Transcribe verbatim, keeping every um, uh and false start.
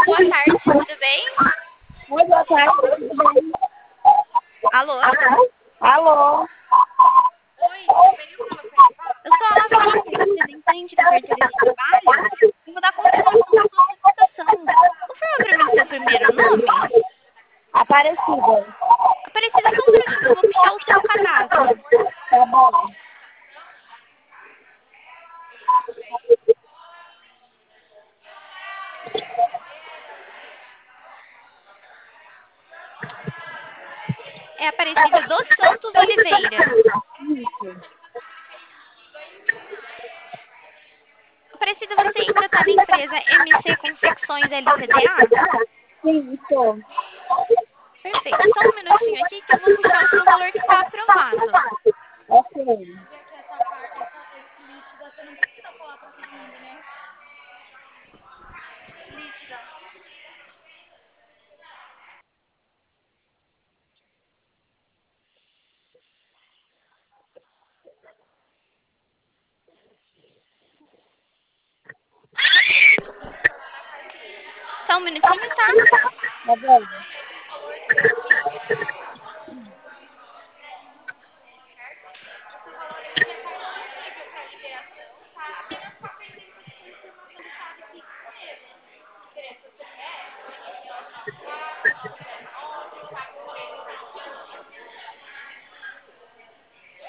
boa tarde, tudo bem? Oi, boa tarde, tudo bem? Alô? Alô? Oi, tudo bem? Eu falo com ele. Eu sou a Lavínia, representante da carteira de trabalho, e vou dar continuação à sua solicitação. Confirma pra mim seu primeiro nome? Aparecida. Aparecida, só um minutinho que eu vou puxar o seu cadastro. Tá bom. É Aparecida dos Santos Oliveira. Isso. Aparecida, você ainda está na empresa M C Confecções L T D A? Sim, estou. Perfeito, só um minutinho aqui que eu vou puxar o seu valor que está aprovado. Ok. Só um minutinho, tá? Tá bom.